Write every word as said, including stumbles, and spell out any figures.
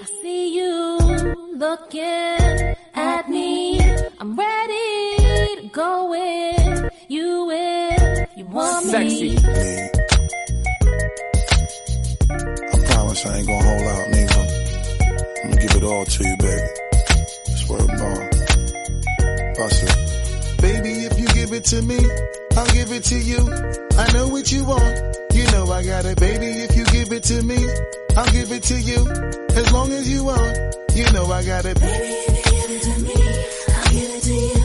I see you looking at me. I'm ready to go in. You if you want Sexy. me. I promise I ain't gonna hold out, neither. I'm gonna give it all to you, baby. Swear to God. Bust it. Baby, if you give it to me, I'll give it to you. I know what you want. You know I got it, baby. If you give it to me, I'll give it to you. As long as you want. You know I got it. Baby, if you give it to me, I'll give it to you.